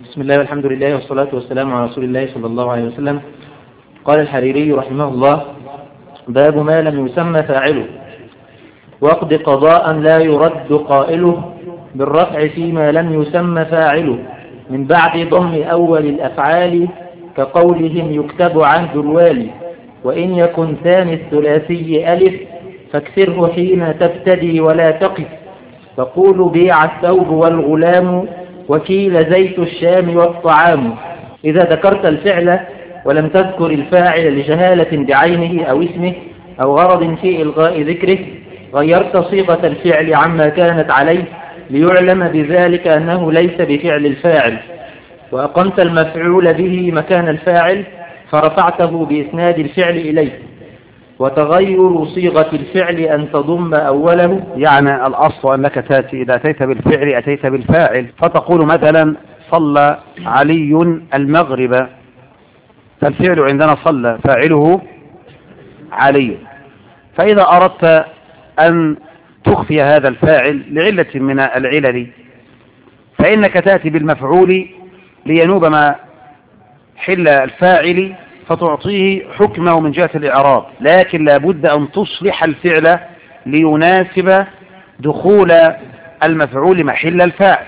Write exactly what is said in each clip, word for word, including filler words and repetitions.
بسم الله والحمد لله والصلاة والسلام على رسول الله صلى الله عليه وسلم. قال الحريري رحمه الله: باب ما لم يسمى فاعله، واقض قضاء لا يرد قائله بالرفع فيما لم يسمى فاعله من بعد ضم أول الأفعال كقولهم يكتب عهد الوالي، وإن يكن ثاني الثلاثي ألف فاكسره حين تبتدي ولا تقف، فقول بيع الثوب والغلام وكيل زيت الشام والطعام. إذا ذكرت الفعل ولم تذكر الفاعل لجهالة بعينه أو اسمه أو غرض في إلغاء ذكره غيرت صيغة الفعل عما كانت عليه ليعلم بذلك أنه ليس بفعل الفاعل، وأقمت المفعول به مكان الفاعل فرفعته بإسناد الفعل إليه. وتغير صيغة الفعل أن تضم أوله، يعني الأصل أنك تأتي إذا أتيت بالفعل أتيت بالفاعل، فتقول مثلا صلى علي المغرب، فالفعل عندنا صلى فاعله علي. فإذا أردت أن تخفي هذا الفاعل لعلة من العلل فإنك تأتي بالمفعول لينوب ما حل الفاعل فتعطيه حكمه من جهة الإعراب، لكن لابد أن تصلح الفعل ليناسب دخول المفعول محل الفاعل.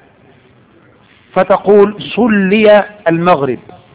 فتقول صلي المغرب،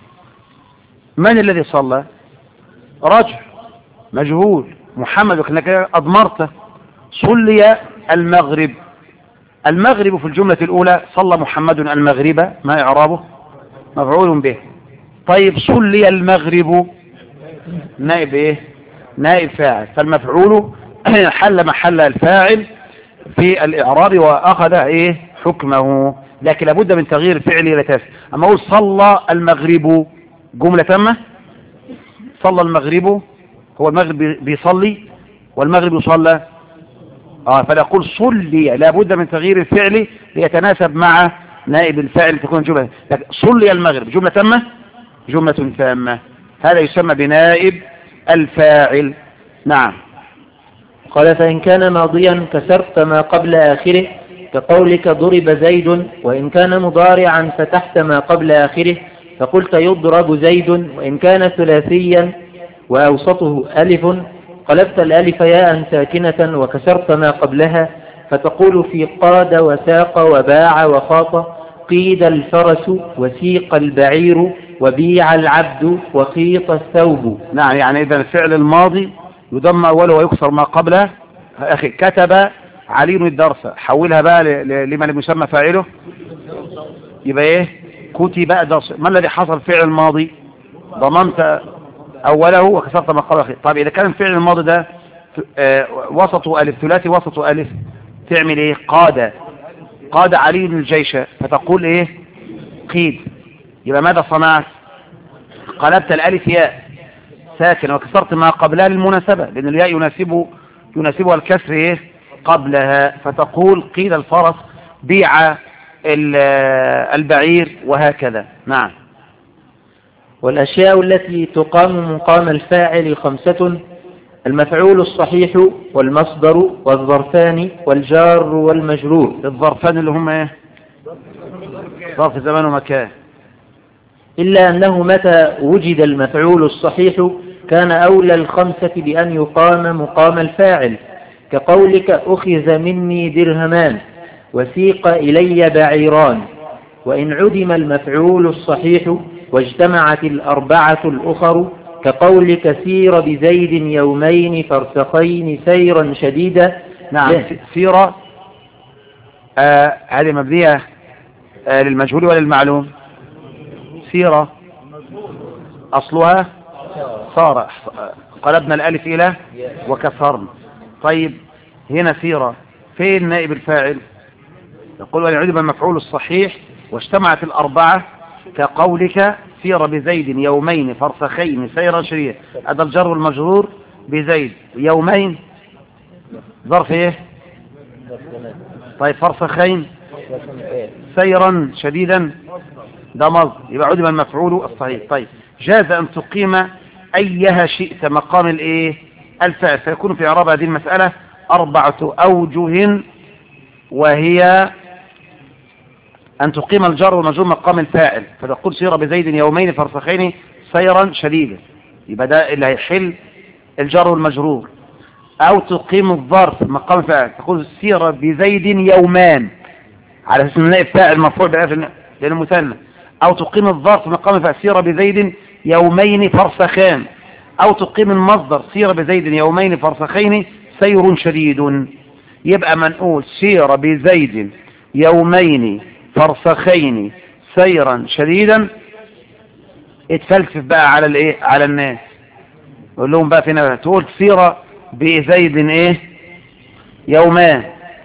من الذي صلى؟ رجل مجهول محمد، وكأنك أضمرته. صلي المغرب، المغرب في الجملة الأولى صلى محمد المغرب، ما إعرابه؟ مفعول به. طيب صلي المغرب نائب إيه؟ نائب فاعل، فالمفعول حل محل الفاعل في الإعراب وأخذ إيه؟ حكمه، لكن لابد من تغيير الفعل إلى تاسع. أما أقول صلى المغرب جملة تامة، صلى المغرب هو المغرب بيصلي والمغرب يصلى، آه فنقول صلي لابد من تغيير الفعل ليتناسب مع نائب الفاعل تكون جملة. لكن صلي المغرب جملة تامة، جملة تامة، هذا يسمى بنائب الفاعل. نعم. قال: فإن كان ماضيا كسرت ما قبل آخره كقولك ضرب زيد، وإن كان مضارعا فتحت ما قبل آخره فقلت يضرب زيد، وإن كان ثلاثيا وأوسطه ألف قلبت الألف ياء ساكنة وكسرت ما قبلها فتقول في قاد وساق وباع وخاط قيد الفرس وسيق البعير وبيع العبد وخيط الثوب. نعم، يعني إذا الفعل الماضي يضم أوله ويكسر ما قبله. أخي كتب علي الدرس، حولها بقى لمن يسمى فاعله، يبقى إيه؟ كتب درس. ما الذي حصل؟ فعل الماضي ضممت أوله وكسرت ما قبله. طيب إذا كان الفعل الماضي ده آه وسطه ألف، ثلاثي وسطه ألف، تعمل إيه؟ قاد، قاد علي الجيش، فتقول إيه؟ قيد. يبقى ماذا صنعت؟ قلبت الألف ياء ساكن وكسرت ما قبلها للمناسبة، لأن الياء يناسبه يناسبها الكسر إيه؟ قبلها، فتقول قيد الفرس، بيع البعير، وهكذا. نعم. والأشياء التي تقام مقام الفاعل خمسة: المفعول الصحيح والمصدر والظرفان والجار والمجرور. الظرفان اللي هم ايه؟ ظرف زمان ومكان. إلا أنه متى وجد المفعول الصحيح كان أولى الخمسة بأن يقام مقام الفاعل، كقولك أخذ مني درهمان وسيق إلي بعيران. وإن عدم المفعول الصحيح واجتمعت الأربعة الأخر كقولك سير بزيد يومين فرسخين سيرا شديدا. نعم. سيرة آه هذه مبنية آه للمجهول ولا المعلوم؟ سيرة أصلها صار، قلبنا الألف إلى وكسرنا. طيب هنا سيرة فين نائب الفاعل؟ يقول وإن عدم المفعول الصحيح واجتمعت الأربعة كقولك سير بزيد يومين فرسخين سيرا شديدا. هذا الجر والمجرور بزيد. يومين ظرف ايه؟ طيب فرسخين سيرا شديدا ده مصدر، يبقى عدم المفعول الصحيح. طيب جاز أن تقيم أيها شئت مقام الايه؟ الفاعل، فيكون في إعراب هذه المسألة أربعة أوجه، وهي أن تقيم الجر والمجرور مقام الفاعل، فتقول سير بزيد يومين فرسخين سيرا شديدا، يبقى ده اللي هيحل الجر والمجرور. أو تقيم الظرف مقام الفاعل، تقول سير بزيد يومان على اساس نائب فاعل مرفوع بألف لأنه مثنى. أو تقيم الظرف مقام الفاعل سير بزيد يومين فرسخان. أو تقيم المصدر سير بزيد يومين فرسخين سير شديد. يبقى منقول سير بزيد يومين فرسخين سيرا شديدا، اتفلسف بقى على الايه على الناس، قول لهم بقى فينا تقول سير بزيد ايه يومان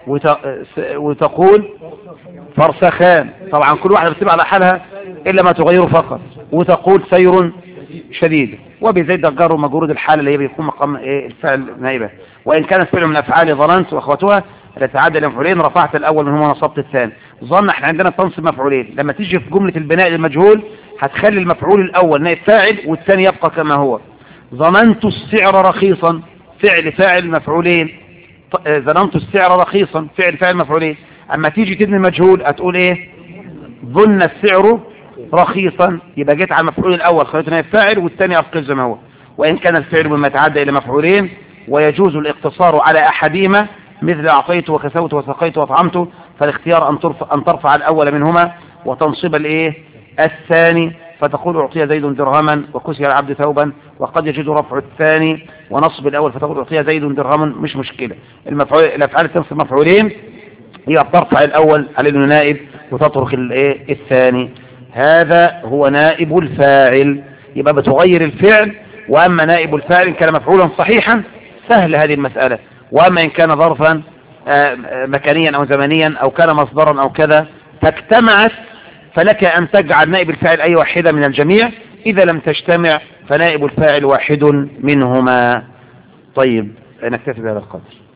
وتقول فرسخان، طبعا كل واحدة بتبقى على حالها الا ما تغيره فقط، وتقول سير شديد. وبزيد الجار ومجرور الحال اللي هي بيكون مقام ايه الفعل نائبه، وان كانت فعل من افعال ظننت واخواتها تتعدى الى مفعولين رفعت الاول منهما ونصبت الثاني. ظن احنا عندنا تنصب مفعولين، لما تيجي في جمله البناء للمجهول هتخلي المفعول الاول نائب فاعل والثاني يبقى كما هو. ظننت السعر رخيصا فعل فاعل مفعولين، ظننت السعر رخيصا فعل فاعل مفعولين. اما تيجي تبني المجهول هتقول ايه ظن السعر رخيصا، يبقى جيت على المفعول الاول خليته نائب فاعل والثاني ابقى زي ما هو. وان كان الفعل مما يتعدى الى مفعولين ويجوز الاقتصار على احدهما مثل اعطيت وكسوت وسقيت واطعمت، فالاختيار ان ترفع ان ترفع الاول منهما وتنصب الايه الثاني، فتقول اعطي زيد درهما وكسي العبد ثوبا. وقد يجوز رفع الثاني ونصب الاول فتقول اعطي زيد درهما، مش مشكله. المفعول الافعال تنصب مفعولين هي بترفع الاول على انه نائب وتترك الايه الثاني. هذا هو نائب الفاعل، يبقى بتغير الفعل. واما نائب الفاعل ان كان مفعولا صحيحا سهل هذه المسألة، واما ان كان ظرفا مكانيا او زمنيا او كان مصدرا او كذا فاجتمعت فلك ان تجعل نائب الفاعل اي واحدة من الجميع، اذا لم تجتمع فنائب الفاعل واحد منهما. طيب نكتفي بهذا القدر.